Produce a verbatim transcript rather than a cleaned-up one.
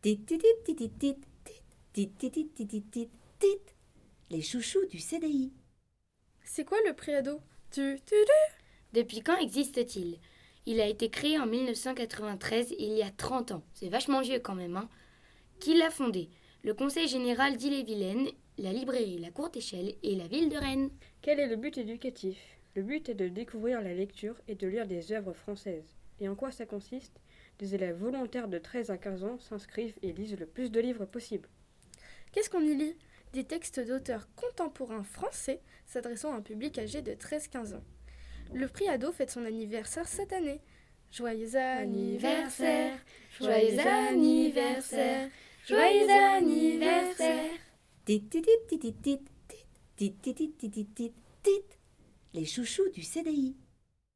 Tit, tit, tit, tit, tit, tit, tit, tit, tit, tit, tit, tit. Les chouchous du C D I. C'est quoi le prix-ado? Tu, tu, tu. Depuis quand existe-t-il? Il a été créé en mille neuf cent quatre-vingt-treize, il y a trente ans. C'est vachement vieux quand même, hein. Qui l'a fondé? Le Conseil général d'Ille-et-Vilaine, la librairie La Courte Échelle et la ville de Rennes. Quel est le but éducatif? Le but est de découvrir la lecture et de lire des œuvres françaises. Et en quoi ça consiste? Des élèves volontaires de treize à quinze ans s'inscrivent et lisent le plus de livres possible. Qu'est-ce qu'on y lit? Des textes d'auteurs contemporains français s'adressant à un public âgé de treize à quinze ans. Le prix ado fête son anniversaire cette année. Joyeux anniversaire, joyeux anniversaire, joyeux anniversaire. Tit, tit, tit, tit, tit, tit, tit, tit, tit, tit, tit, tit. Les chouchous du C D I.